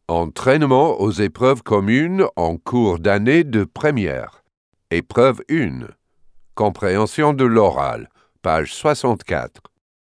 Entraînement aux épreuves communes en cours d'année de première. Épreuve 1. Compréhension de l'oral. Page 64.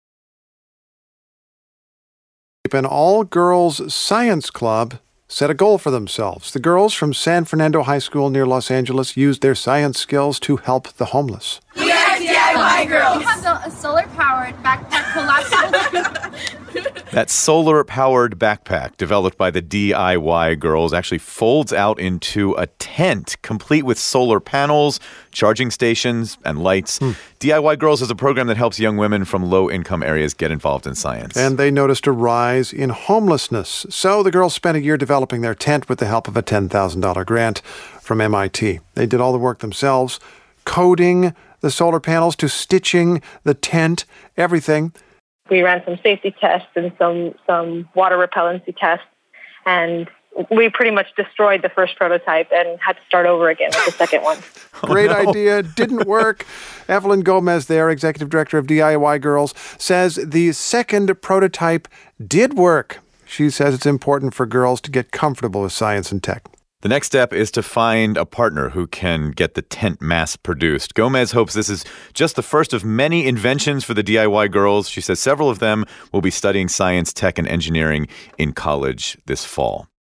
An all-girls science club set a goal for themselves. The girls from San Fernando High School near Los Angeles used their science skills to help the homeless. We are DIY girls. We have built a solar-powered backpack collapsible. That solar-powered backpack developed by the DIY girls actually folds out into a tent complete with solar panels, charging stations, and lights. DIY Girls is a program that helps young women from low-income areas get involved in science. And they noticed a rise in homelessness. So the girls spent a year developing their tent with the help of a $10,000 grant from MIT. They did all the work themselves, coding the solar panels to stitching the tent, everything. We ran some safety tests and some water repellency tests, and we pretty much destroyed the first prototype and had to start over again with the second one. Great idea, didn't work. Evelyn Gomez there, executive director of DIY Girls, says the second prototype did work. She says it's important for girls to get comfortable with science and tech. The next step is to find a partner who can get the tent mass-produced. Gomez hopes this is just the first of many inventions for the DIY girls. She says several of them will be studying science, tech, and engineering in college this fall.